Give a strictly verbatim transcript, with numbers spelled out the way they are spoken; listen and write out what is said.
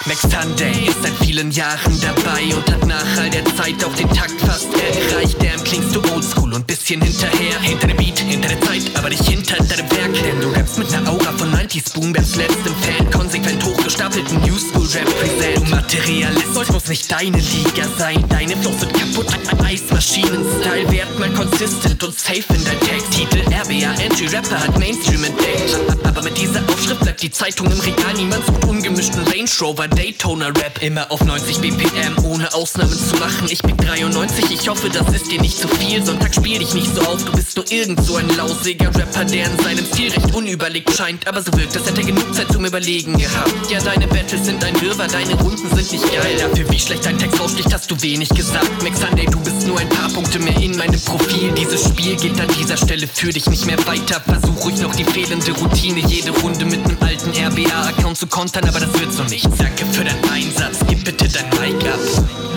Max Sunday ist seit vielen Jahren dabei und hat nach all der Zeit auch den Takt fast erreicht. Damn, klingst du oldschool und bisschen hinterher. Hinter dem Beat, hinter der Zeit, aber nicht hinter deinem Werk. Denn du rappst mit ner Aura von neunziger Boom-Baps letztem Fan. Konsequent hochgestapelten New-School-Rap-Present. Du Materialist, soll muss nicht deine Liga sein. Deine Flows sind kaputt, Eismaschinen-Style. Werd mal consistent und safe in dein Text. Titel R B A, Anti-Rapper hat Mainstream entdeckt. Aber mit dieser Aufschrift bleibt die Zeitung im Regal. Niemand sucht ungemischten Range Rover, Daytona-Rap. Immer auf neunzig B P M, ohne Ausnahmen zu machen. Ich bin dreiundneunzig, ich hoffe, das ist dir nicht zu viel. Sonntag spiel dich nicht so auf, du bist nur irgend so ein lausiger Rapper, der in seinem Stil recht unüberlegt scheint. Aber so wirkt, als hätte er genug Zeit zum Überlegen gehabt. Ja, deine Battles sind ein Wirrwarr, deine Runden sind nicht geil. Dafür, wie schlecht dein Text aussticht, hast du wenig gesagt. Max Sunday, du bist nur ein paar Punkte mehr in meinem Profil. Dieses Spiel geht an dieser Stelle für dich nicht mehr weiter. Versuch ruhig noch die fehlende Routine, jede Runde mit nem alten R B A-Account zu kontern, aber das wird so nichts. Danke für deinen Einsatz, gib bitte dein Mic ab.